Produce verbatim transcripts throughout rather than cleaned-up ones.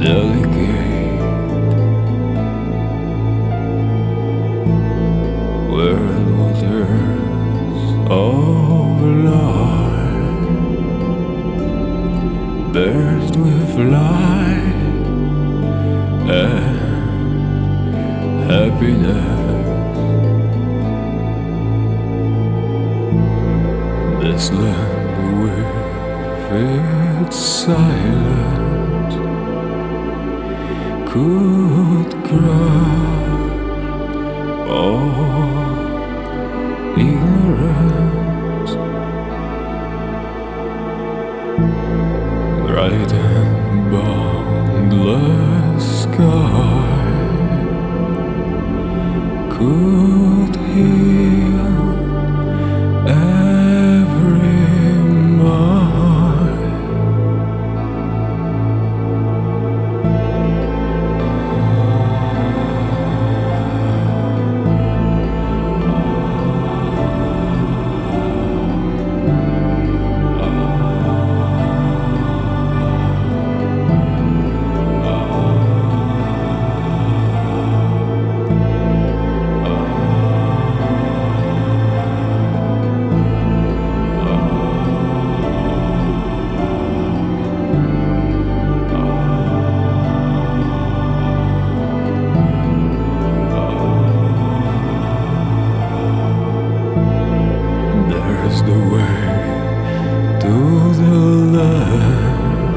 delicate, where the waters of life burst with light and happiness. This land with its silence could crush all ignorance. Bright and boundless sky could heal every mind. There's the way to the land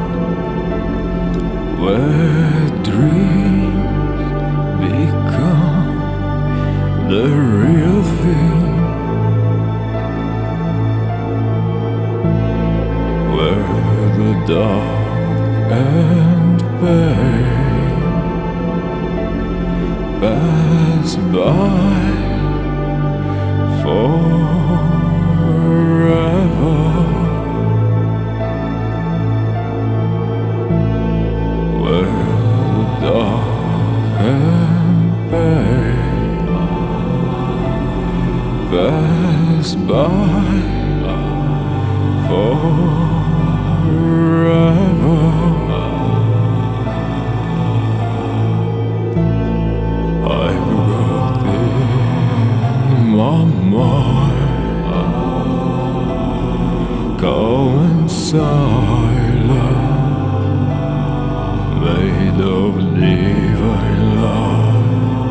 where dreams become the real thing, where the dark and pain pass by forever, where the dark and pain pass by forever. I've got in my mind calm and silent, made of divine love.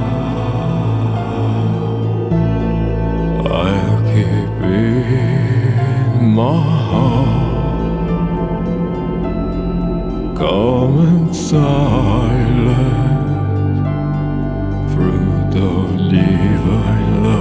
I'll keep in my heart calm and silent, fruit of divine love.